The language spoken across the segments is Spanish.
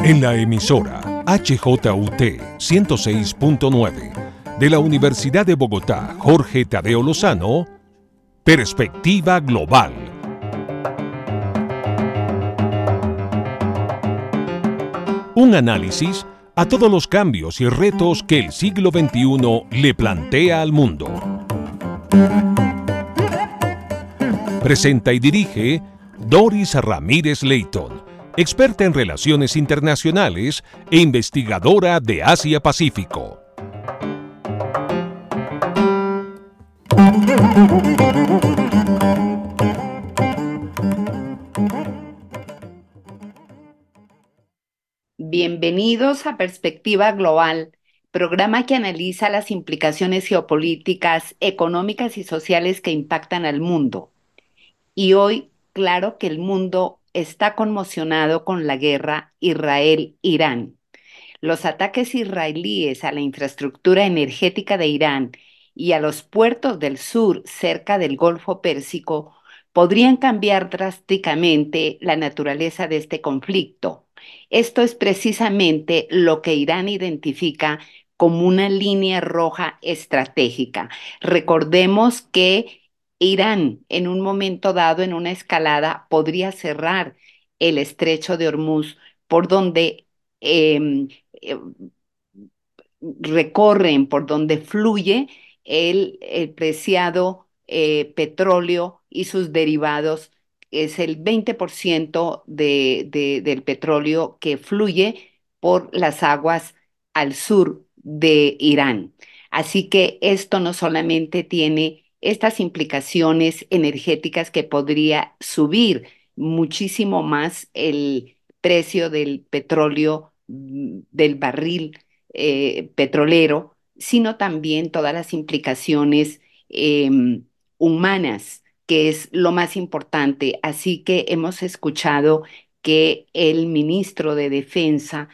En la emisora HJUT 106.9 de la Universidad de Bogotá, Jorge Tadeo Lozano, Perspectiva Global. Un análisis a todos los cambios y retos que el siglo XXI le plantea al mundo. Presenta y dirige Doris Ramírez Leighton, experta en relaciones internacionales e investigadora de Asia-Pacífico. Bienvenidos a Perspectiva Global, programa que analiza las implicaciones geopolíticas, económicas y sociales que impactan al mundo. Y hoy, claro que el mundo está conmocionado con la guerra Israel-Irán. Los ataques israelíes a la infraestructura energética de Irán y a los puertos del sur cerca del Golfo Pérsico podrían cambiar drásticamente la naturaleza de este conflicto. Esto es precisamente lo que Irán identifica como una línea roja estratégica. Recordemos que Irán, en un momento dado, en una escalada, podría cerrar el estrecho de Hormuz, por donde eh, eh, recorren, por donde fluye el preciado petróleo y sus derivados. Es el 20% del petróleo que fluye por las aguas al sur de Irán. Así que esto no solamente tiene estas implicaciones energéticas que podría subir muchísimo más el precio del petróleo, del barril petrolero, sino también todas las implicaciones humanas, que es lo más importante. Así que hemos escuchado que el ministro de Defensa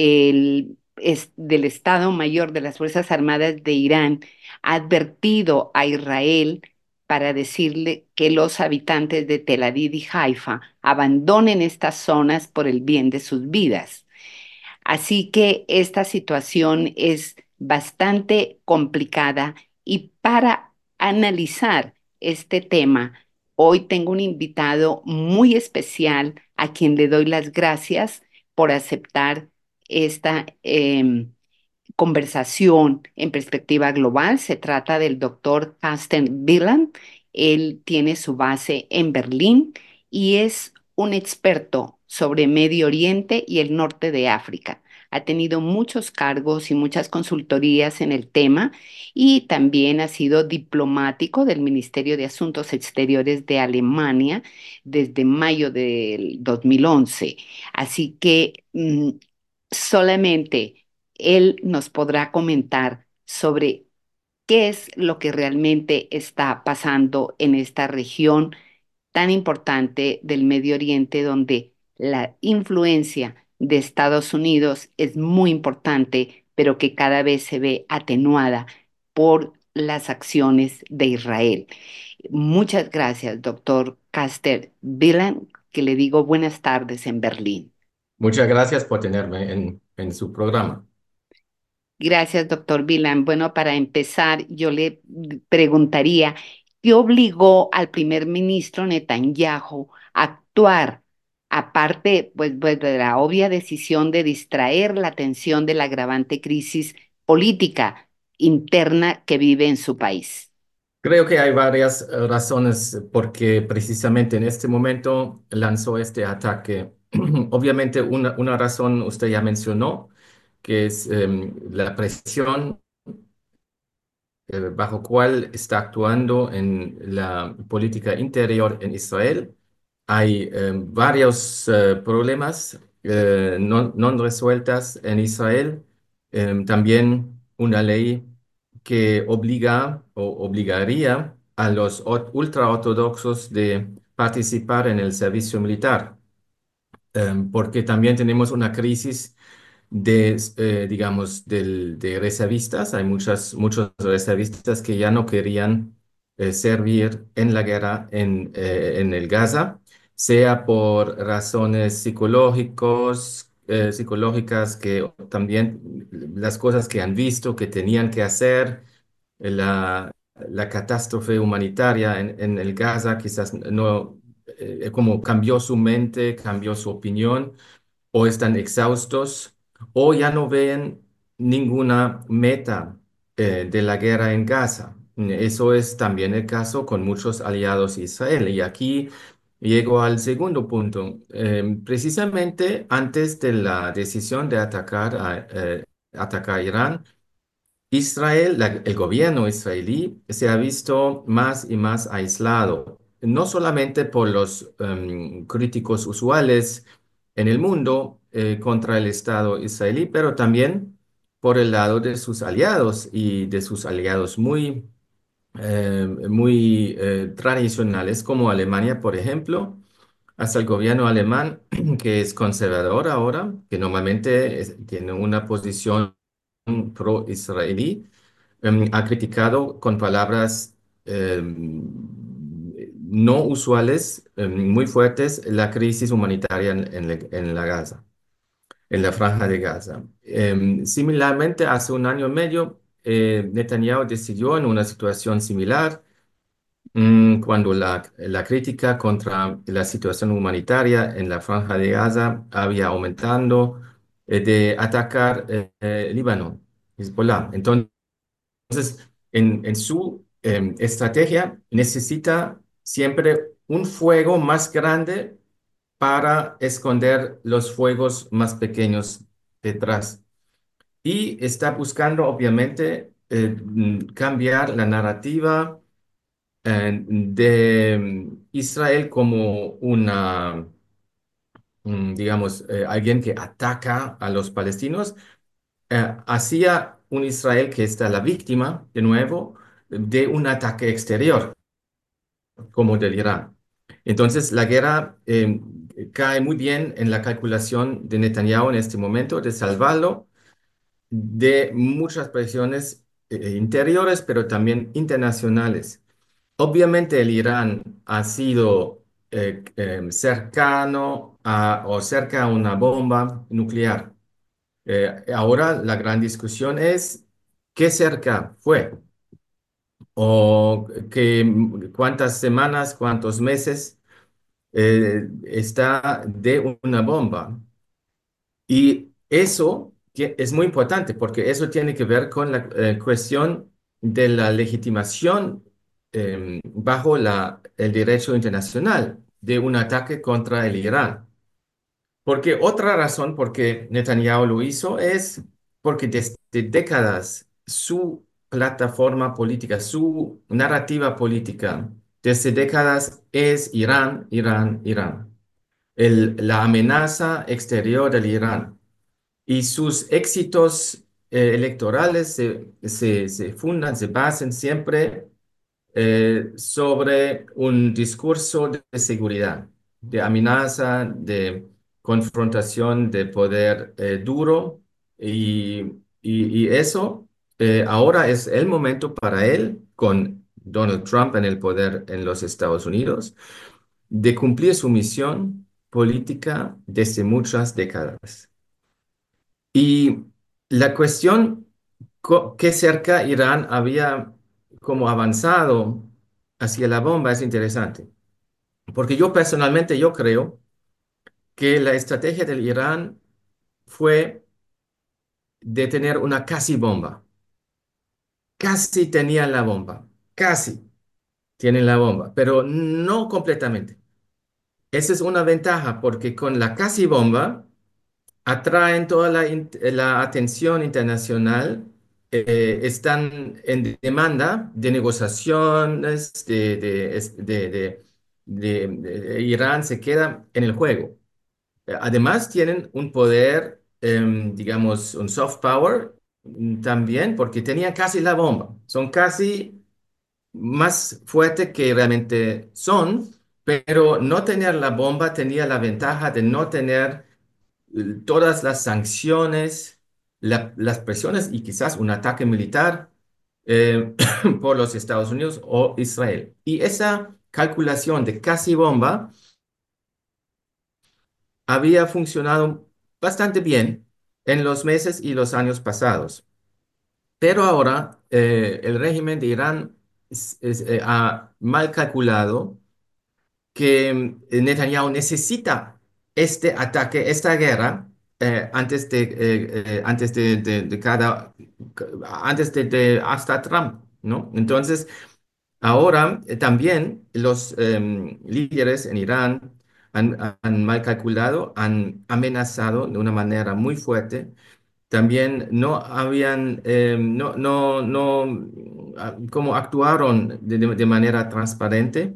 del Estado Mayor de las Fuerzas Armadas de Irán ha advertido a Israel para decirle que los habitantes de Tel Aviv y Haifa abandonen estas zonas por el bien de sus vidas. Así que esta situación es bastante complicada y para analizar este tema, hoy tengo un invitado muy especial a quien le doy las gracias por aceptar esta conversación en perspectiva global. Se trata del doctor Carsten Wieland. Él tiene su base en Berlín y es un experto sobre Medio Oriente y el norte de África. Ha tenido muchos cargos y muchas consultorías en el tema y también ha sido diplomático del Ministerio de Asuntos Exteriores de Alemania desde mayo del 2011. Así que solamente él nos podrá comentar sobre qué es lo que realmente está pasando en esta región tan importante del Medio Oriente, donde la influencia de Estados Unidos es muy importante, pero que cada vez se ve atenuada por las acciones de Israel. Muchas gracias, doctor Caster Wieland, que le digo buenas tardes en Berlín. Muchas gracias por tenerme en su programa. Gracias, doctor Vilan. Bueno, para empezar, yo le preguntaría, ¿qué obligó al primer ministro Netanyahu a actuar, aparte pues, de la obvia decisión de distraer la atención de la agravante crisis política interna que vive en su país? Creo que hay varias razones por qué precisamente en este momento lanzó este ataque. Obviamente una razón usted ya mencionó, que es la presión bajo cual está actuando en la política interior en Israel. Hay varios problemas no resueltas en Israel. También una ley que obliga o obligaría a los ultraortodoxos de participar en el servicio militar, porque también tenemos una crisis digamos, de reservistas. Hay muchos reservistas que ya no querían servir en la guerra en el Gaza, sea por razones psicológicos, psicológicas, que también las cosas que han visto, que tenían que hacer, la catástrofe humanitaria en el Gaza, quizás no, como cambió su mente, cambió su opinión, o están exhaustos, o ya no ven ninguna meta de la guerra en Gaza. Eso es también el caso con muchos aliados de Israel. Y aquí llego al segundo punto. Precisamente antes de la decisión de atacar a Irán, Israel, el gobierno israelí se ha visto más y más aislado, no solamente por los críticos usuales en el mundo contra el Estado israelí, pero también por el lado de sus aliados y de sus aliados muy tradicionales, como Alemania, por ejemplo, hasta el gobierno alemán, que es conservador ahora, que normalmente tiene una posición pro-israelí, ha criticado con palabras no usuales, muy fuertes, la crisis humanitaria en la Gaza, en la franja de Gaza. Similarmente, hace un año y medio, Netanyahu decidió en una situación similar, cuando la crítica contra la situación humanitaria en la franja de Gaza había aumentando, de atacar Líbano, Hezbollah. Entonces, en su estrategia necesita siempre un fuego más grande para esconder los fuegos más pequeños detrás. Y está buscando, obviamente, cambiar la narrativa de Israel como digamos, alguien que ataca a los palestinos, hacia un Israel que está la víctima, de nuevo, de un ataque exterior, como del Irán. Entonces, la guerra cae muy bien en la calculación de Netanyahu en este momento de salvarlo de muchas presiones interiores, pero también internacionales. Obviamente, el Irán ha sido cercano o cerca a una bomba nuclear. Ahora la gran discusión es qué cerca fue o cuántas semanas, cuántos meses está de una bomba. Y eso es muy importante porque eso tiene que ver con la cuestión de la legitimación bajo el derecho internacional de un ataque contra el Irán. Porque otra razón por qué Netanyahu lo hizo es porque desde décadas su plataforma política, su narrativa política, desde décadas es Irán, Irán, Irán. La amenaza exterior del Irán y sus éxitos electorales se fundan, se basan siempre sobre un discurso de seguridad, de amenaza, de confrontación de poder duro y, y eso ahora es el momento para él, con Donald Trump en el poder en los Estados Unidos, de cumplir su misión política desde muchas décadas. Y la cuestión, qué cerca Irán había como avanzado hacia la bomba es interesante, porque yo personalmente yo creo que la estrategia del Irán fue de tener una casi bomba. Casi tenían la bomba, casi tienen la bomba, pero no completamente. Esa es una ventaja porque con la casi bomba atraen toda la atención internacional, están en demanda de negociaciones, Irán se queda en el juego. Además, tienen un poder, digamos, un soft power también, porque tenían casi la bomba. Son casi más fuertes que realmente son, pero no tener la bomba tenía la ventaja de no tener todas las sanciones, las presiones y quizás un ataque militar eh, por los Estados Unidos o Israel. Y esa calculación de casi bomba había funcionado bastante bien en los meses y los años pasados. Pero ahora el régimen de Irán ha mal calculado que Netanyahu necesita este ataque, esta guerra, antes de hasta Trump, ¿no? Entonces, ahora también los líderes en Irán han mal calculado, han amenazado de una manera muy fuerte. También no habían, como actuaron de manera transparente,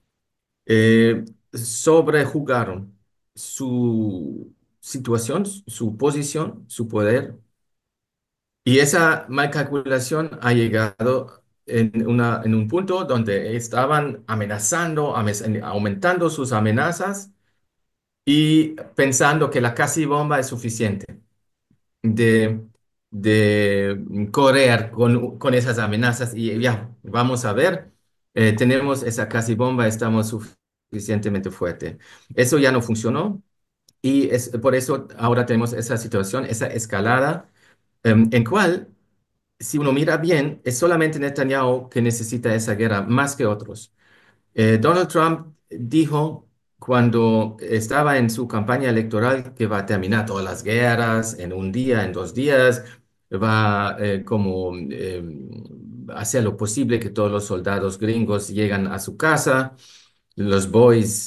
sobrejugaron su situación, su posición, su poder, y esa mal calculación ha llegado en un punto donde estaban amenazando, aumentando sus amenazas y pensando que la casi bomba es suficiente de, de correr con esas amenazas y ya, vamos a ver, tenemos esa casi bomba, estamos suficientemente fuerte. Eso ya no funcionó y es por eso ahora tenemos esa situación, esa escalada, en cual, si uno mira bien, es solamente Netanyahu que necesita esa guerra más que otros. Donald Trump dijo cuando estaba en su campaña electoral que va a terminar todas las guerras en un día, en 2 días, va como hacer lo posible que todos los soldados gringos lleguen a su casa, los boys,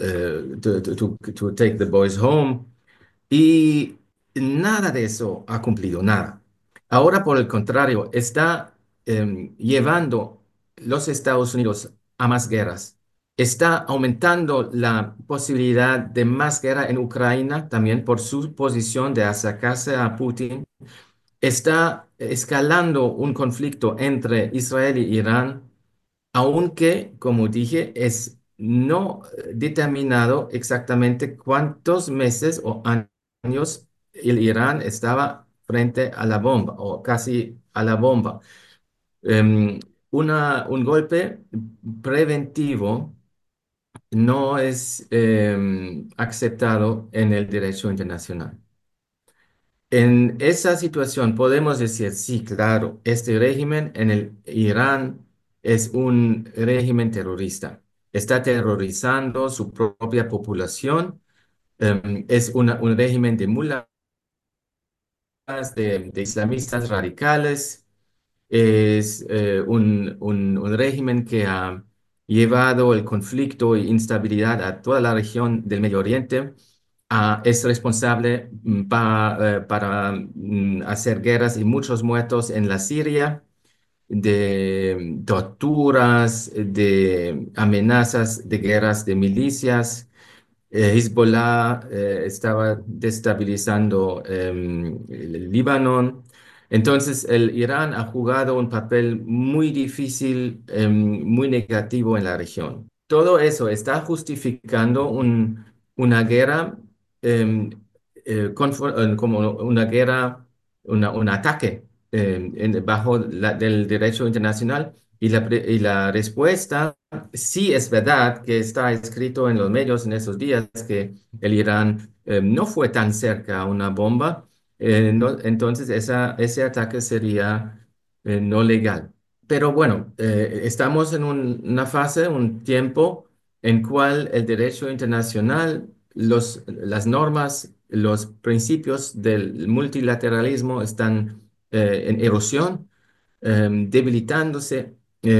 to take the boys home. Y nada de eso ha cumplido, nada. Ahora, por el contrario, está llevando los Estados Unidos a más guerras. Está aumentando la posibilidad de más guerra en Ucrania, también por su posición de acercarse a Putin. Está escalando un conflicto entre Israel y Irán, aunque, como dije, es no determinado exactamente cuántos meses o años el Irán estaba frente a la bomba o casi a la bomba. Em, un golpe preventivo no es aceptado en el derecho internacional. En esa situación podemos decir, sí, claro, este régimen en el Irán es un régimen terrorista. Está terrorizando su propia población. Es un régimen de mulas, de islamistas radicales. Es un régimen que ha llevado el conflicto e instabilidad a toda la región del Medio Oriente. Es responsable para hacer guerras y muchos muertos en la Siria, de torturas, de amenazas de guerras de milicias. Hezbollah estaba destabilizando el Líbano. Entonces, el Irán ha jugado un papel muy difícil, muy negativo en la región. Todo eso está justificando una guerra, em, como una guerra, un ataque bajo del derecho internacional. Y la respuesta. Sí, es verdad que está escrito en los medios en esos días que el Irán no fue tan cerca a una bomba, entonces ese ataque sería no legal. Pero bueno, estamos en una fase, un tiempo en cual el derecho internacional, las normas, los principios del multilateralismo están en erosión, debilitándose.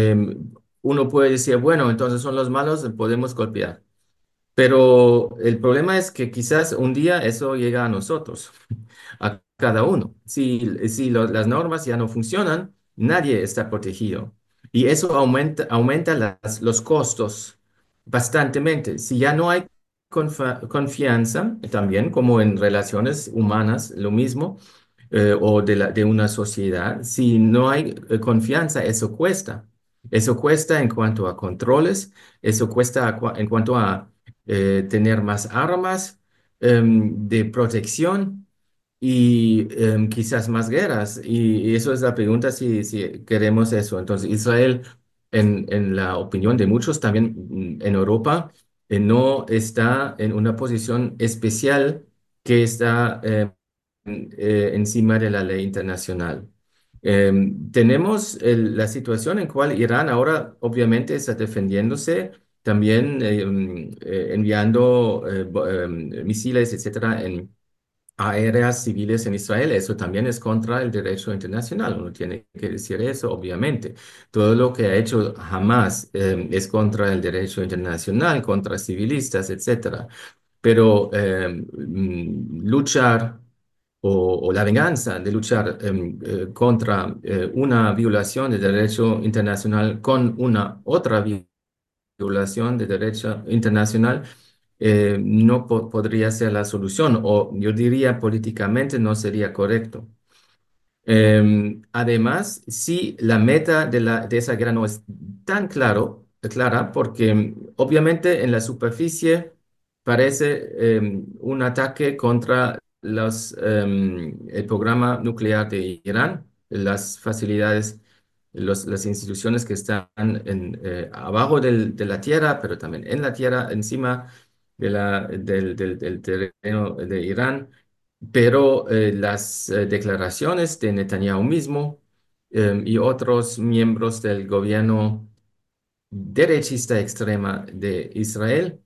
Uno puede decir, bueno, entonces son los malos, podemos golpear. Pero el problema es que quizás un día eso llega a nosotros, a cada uno. Si las normas ya no funcionan, nadie está protegido. Y eso aumenta los costos bastantemente. Si ya no hay confianza, también como en relaciones humanas, lo mismo, o de una sociedad, si no hay confianza, eso cuesta. Eso cuesta en cuanto a controles, eso cuesta en cuanto a tener más armas de protección y quizás más guerras. Y eso es la pregunta si queremos eso. Entonces, Israel, en la opinión de muchos, también en Europa, no está en una posición especial que está encima de la ley internacional. Tenemos la situación en cual Irán ahora obviamente está defendiéndose, también enviando misiles, etcétera, en aéreas civiles en Israel. Eso también es contra el derecho internacional. Uno tiene que decir eso, obviamente. Todo lo que ha hecho Hamas es contra el derecho internacional, contra civilistas, etcétera. Pero luchar o la venganza de luchar contra una violación del derecho internacional con una otra violación del derecho internacional no podría ser la solución, o yo diría políticamente no sería correcto. Además, si la meta de esa guerra no es tan clara, porque obviamente en la superficie parece un ataque contra el programa nuclear de Irán, las facilidades, las instituciones que están abajo de la tierra, pero también en la tierra, encima del terreno de Irán. Pero las declaraciones de Netanyahu mismo y otros miembros del gobierno derechista extrema de Israel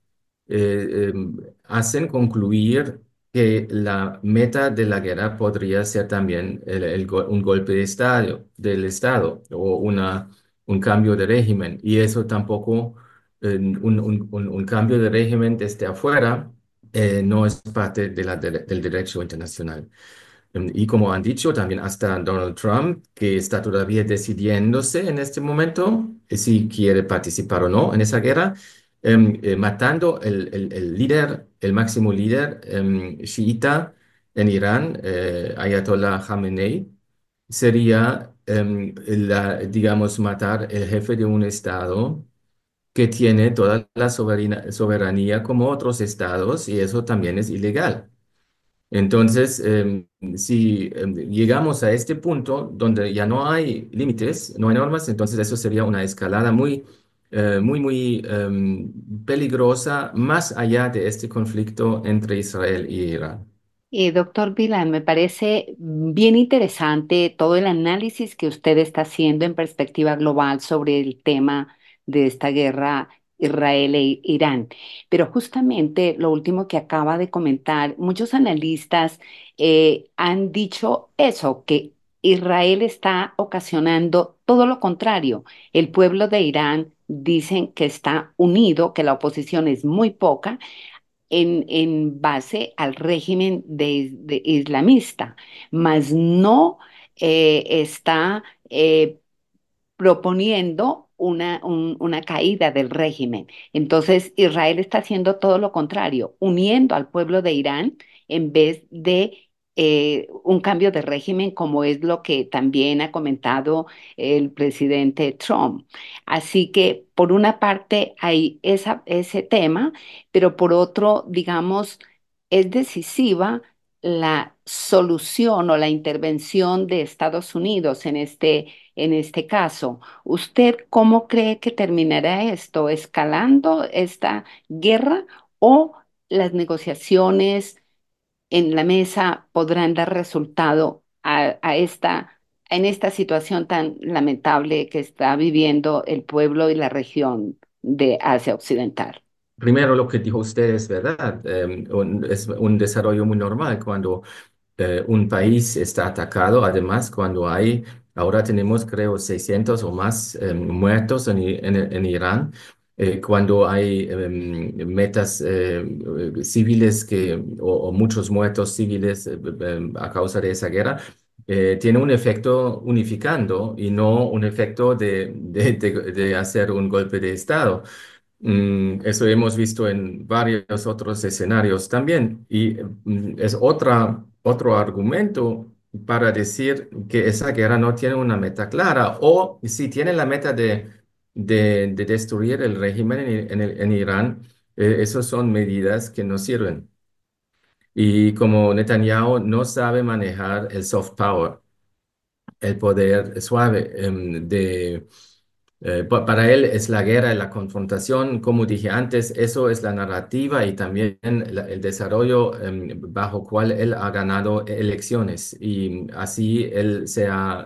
hacen concluir que la meta de la guerra podría ser también un golpe del Estado o un cambio de régimen. Y eso tampoco, un cambio de régimen desde afuera, no es parte del derecho internacional. Y como han dicho también hasta Donald Trump, que está todavía decidiéndose en este momento si quiere participar o no en esa guerra, matando el líder, el máximo líder chiita en Irán, Ayatollah Khamenei, sería, digamos, matar el jefe de un estado que tiene toda la soberanía como otros estados, y eso también es ilegal. Entonces, si llegamos a este punto donde ya no hay límites, no hay normas, entonces eso sería una escalada muy peligrosa más allá de este conflicto entre Israel y Irán. Doctor Vilan, me parece bien interesante todo el análisis que usted está haciendo en perspectiva global sobre el tema de esta guerra Israel e Irán. Pero justamente lo último que acaba de comentar, muchos analistas han dicho eso, que Israel está ocasionando todo lo contrario. El pueblo de Irán dicen que está unido, que la oposición es muy poca en base al régimen de islamista, mas no está proponiendo una caída del régimen. Entonces, Israel está haciendo todo lo contrario, uniendo al pueblo de Irán en vez de un cambio de régimen, como es lo que también ha comentado el presidente Trump. Así que, por una parte, hay ese tema, pero por otro, digamos, es decisiva la solución o la intervención de Estados Unidos en este caso. ¿Usted cómo cree que terminará esto? ¿Escalando esta guerra o las negociaciones en la mesa podrán dar resultado en esta situación tan lamentable que está viviendo el pueblo y la región de Asia Occidental? Primero, lo que dijo usted es verdad. Es un desarrollo muy normal cuando un país está atacado. Además, cuando ahora tenemos creo 600 o más muertos en Irán, cuando hay metas civiles o muchos muertos civiles a causa de esa guerra, tiene un efecto unificando y no un efecto de hacer un golpe de Estado. Eso hemos visto en varios otros escenarios también. Y es otro argumento para decir que esa guerra no tiene una meta clara, o si tiene la meta de destruir el régimen en Irán, esas son medidas que no sirven. Y como Netanyahu no sabe manejar el soft power, el poder suave Para él es la guerra y la confrontación, como dije antes, eso es la narrativa y también el desarrollo bajo cual él ha ganado elecciones y así él se ha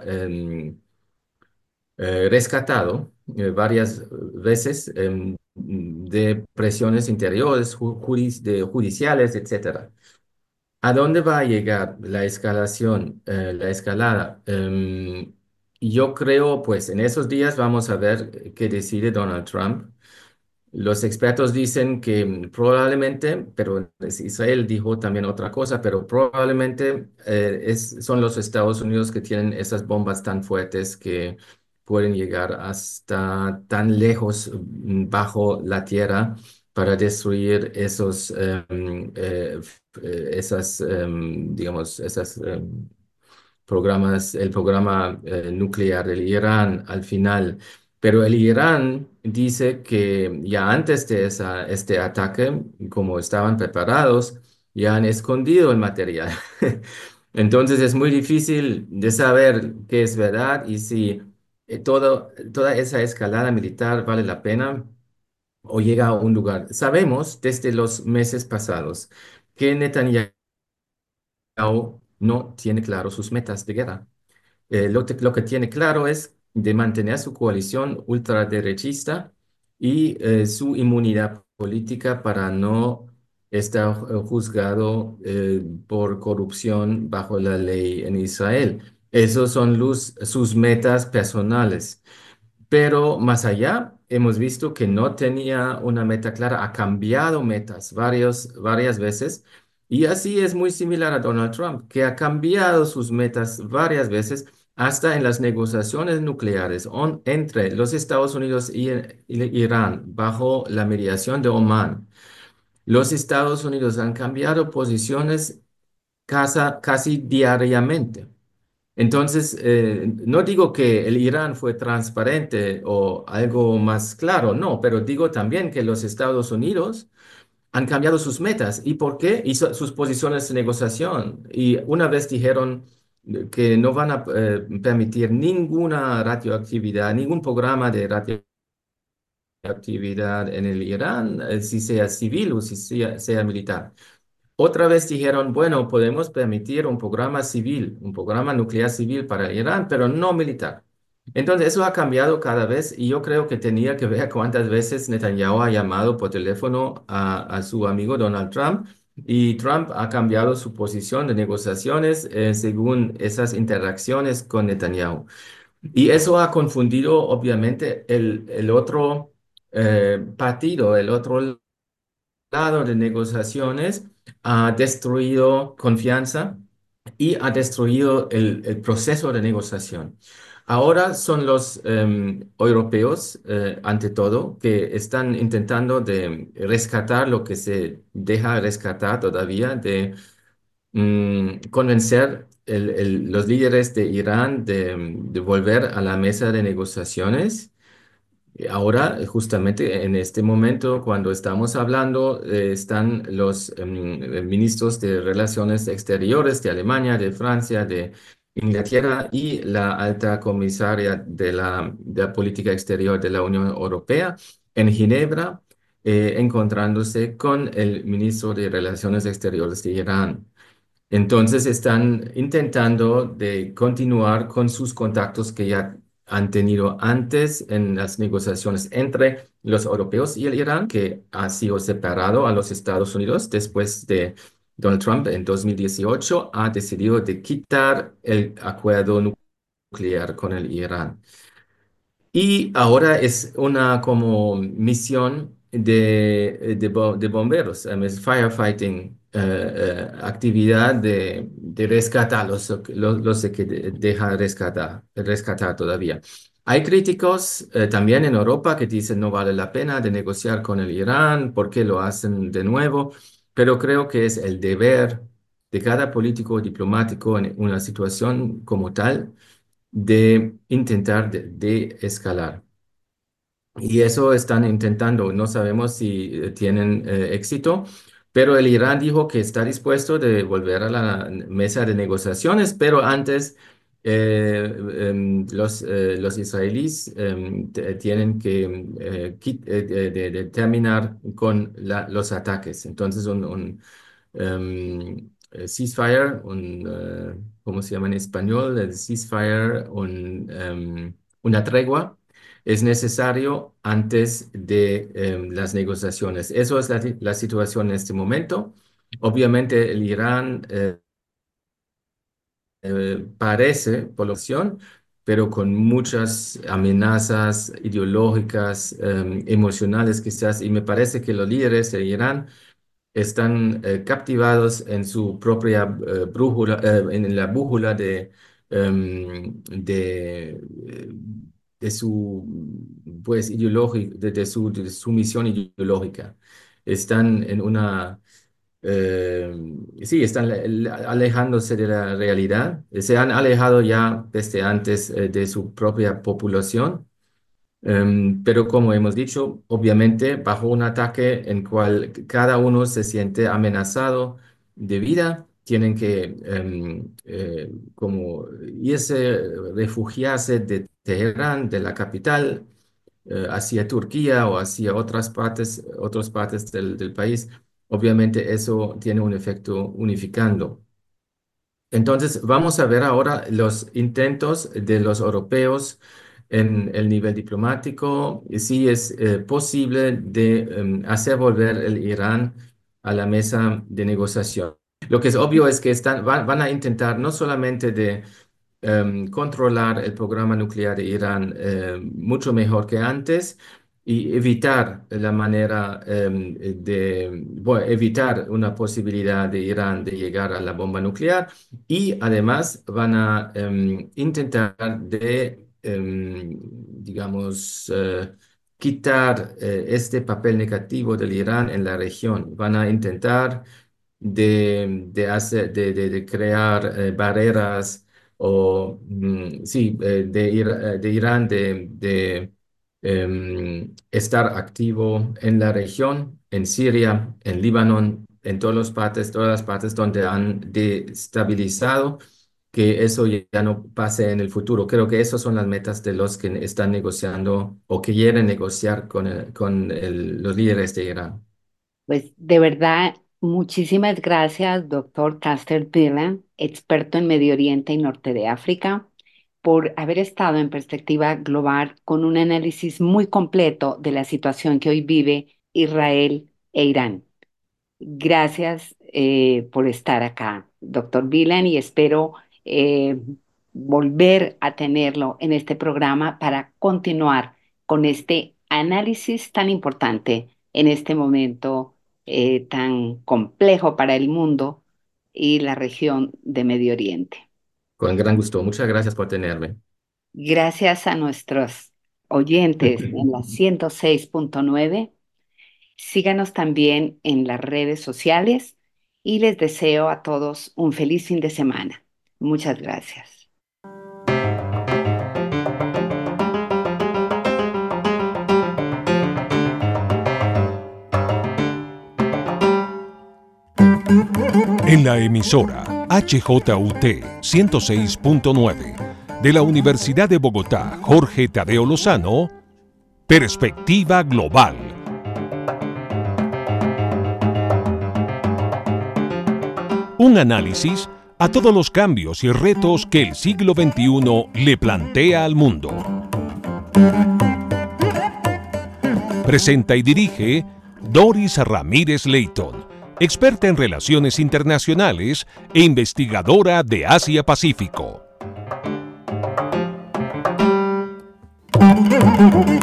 rescatado varias veces de presiones interiores, judiciales, etcétera. ¿A dónde va a llegar la escalación, la escalada? Yo creo, pues, en esos días vamos a ver qué decide Donald Trump. Los expertos dicen que probablemente, pero Israel dijo también otra cosa, pero probablemente son los Estados Unidos que tienen esas bombas tan fuertes que pueden llegar hasta tan lejos bajo la tierra para destruir digamos, esas programas, el programa nuclear del Irán al final. Pero el Irán dice que ya antes de este ataque, como estaban preparados, ya han escondido el material. Entonces es muy difícil de saber qué es verdad y si toda esa escalada militar vale la pena o llega a un lugar. Sabemos desde los meses pasados que Netanyahu no tiene claro sus metas de guerra. Lo que tiene claro es de mantener su coalición ultraderechista y su inmunidad política para no estar juzgado por corrupción bajo la ley en Israel. Esos son sus metas personales. Pero más allá, hemos visto que no tenía una meta clara, ha cambiado metas varias veces y así es muy similar a Donald Trump, que ha cambiado sus metas varias veces, hasta en las negociaciones nucleares entre los Estados Unidos y Irán bajo la mediación de Omán. Los Estados Unidos han cambiado posiciones casi diariamente. Entonces, no digo que el Irán fue transparente o algo más claro, no, pero digo también que los Estados Unidos han cambiado sus metas. ¿Y por qué? Y sus posiciones de negociación. Y una vez dijeron que no van a permitir ninguna radioactividad, ningún programa de radioactividad en el Irán, si sea civil o si sea militar. Otra vez dijeron, bueno, podemos permitir un programa civil, un programa nuclear civil para Irán, pero no militar. Entonces, eso ha cambiado cada vez y yo creo que tenía que ver cuántas veces Netanyahu ha llamado por teléfono a su amigo Donald Trump y Trump ha cambiado su posición de negociaciones según esas interacciones con Netanyahu. Y eso ha confundido, obviamente, el otro partido, el otro lado de negociaciones, ha destruido confianza y ha destruido el proceso de negociación. Ahora son los europeos, ante todo, que están intentando de rescatar lo que se deja rescatar todavía, de convencer los líderes de Irán de volver a la mesa de negociaciones. Ahora, justamente en este momento, cuando estamos hablando, están los ministros de Relaciones Exteriores de Alemania, de Francia, de Inglaterra y la alta comisaria de la Política Exterior de la Unión Europea en Ginebra, encontrándose con el ministro de Relaciones Exteriores de Irán. Entonces están intentando de continuar con sus contactos que ya han tenido antes en las negociaciones entre los europeos y el Irán, que ha sido separado a los Estados Unidos después de Donald Trump en 2018, ha decidido de quitar el acuerdo nuclear con el Irán. Y ahora es una como misión de bomberos, es firefighting, actividad de rescatar los que deja rescatar todavía. Hay críticos también en Europa que dicen no vale la pena de negociar con el Irán, ¿por qué lo hacen de nuevo? Pero creo que es el deber de cada político diplomático en una situación como tal de intentar de escalar. Y eso están intentando. No sabemos si tienen éxito, pero el Irán dijo que está dispuesto de volver a la mesa de negociaciones, pero antes los israelíes tienen que de terminar con los ataques. Entonces, ceasefire, ¿cómo se llama en español? El ceasefire, una tregua, es necesario antes de las negociaciones. Eso es la situación en este momento. Obviamente, el Irán parece población, pero con muchas amenazas ideológicas, emocionales quizás, y me parece que los líderes de Irán están captivados en su propia brújula, en la brújula de su, pues, de su misión ideológica. Están en una eh, sí, están alejándose de la realidad. Se han alejado ya desde antes de su propia población. Pero como hemos dicho, obviamente bajo un ataque en cual cada uno se siente amenazado de vida, tienen que como irse, refugiarse de Teherán, de la capital, hacia Turquía o hacia otras partes del país. Obviamente eso tiene un efecto unificando. Entonces, vamos a ver ahora los intentos de los europeos en el nivel diplomático, y si es posible de hacer volver el Irán a la mesa de negociación. Lo que es obvio es que van a intentar no solamente de controlar el programa nuclear de Irán mucho mejor que antes y evitar la manera bueno, evitar una posibilidad de Irán de llegar a la bomba nuclear, y además van a intentar de, digamos, quitar este papel negativo del Irán en la región. Van a intentar de crear barreras o, sí, de Irán estar activo en la región, en Siria, en Líbano, en todas las partes donde han destabilizado, que eso ya no pase en el futuro. Creo que esas son las metas de los que están negociando o que quieren negociar con los líderes de Irán. Pues de verdad, muchísimas gracias, doctor Caster Phelan, experto en Medio Oriente y Norte de África, por haber estado en perspectiva global con un análisis muy completo de la situación que hoy vive Israel e Irán. Gracias por estar acá, doctor Vilan, y espero eh, volver a tenerlo en este programa para continuar con este análisis tan importante en este momento tan complejo para el mundo y la región de Medio Oriente. Con gran gusto. Muchas gracias por tenerme. Gracias a nuestros oyentes en la 106.9. Síganos también en las redes sociales y les deseo a todos un feliz fin de semana. Muchas gracias. En la emisora HJUT 106.9 de la Universidad de Bogotá, Jorge Tadeo Lozano, Perspectiva Global. Un análisis a todos los cambios y retos que el siglo XXI le plantea al mundo. Presenta y dirige Doris Ramírez Leighton, experta en relaciones internacionales e investigadora de Asia-Pacífico.